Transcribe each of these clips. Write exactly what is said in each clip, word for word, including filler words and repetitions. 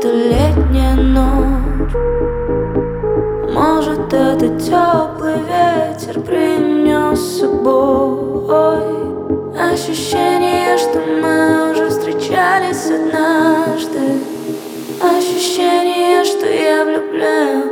это летняя ночь, может, это теплый ветер принес с собой ощущение, что мы уже встречались однажды, ощущение, что я влюблен.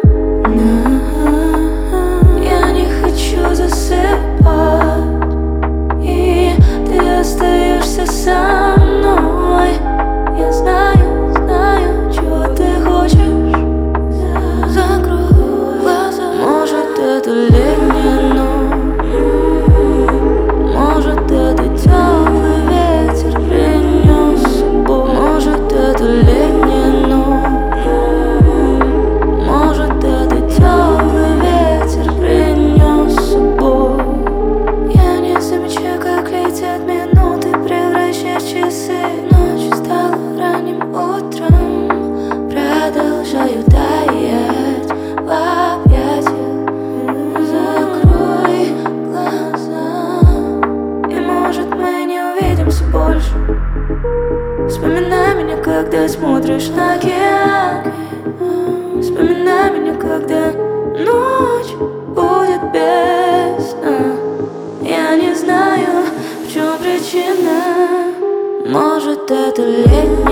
Я не хочу засыпать, и ты остаешься со мной. Я знаю, знаю, чего ты хочешь. Закрой глаза. Может, это летняя ночь, может, это теплый ветер принес с собой. Может, это летняя ночь, может, это теплый ветер принес с собой. Я не замечаю, как летят минуты, превращаясь в часы. Ночь стала ранним утром, продолжаю таять в объятиях. Закрой глаза, и может мы не увидимся больше. Вспоминай меня, когда смотришь на океан. Вспоминай меня, когда ночь будет без сна. Я не знаю, в чем причина. Может, это лето.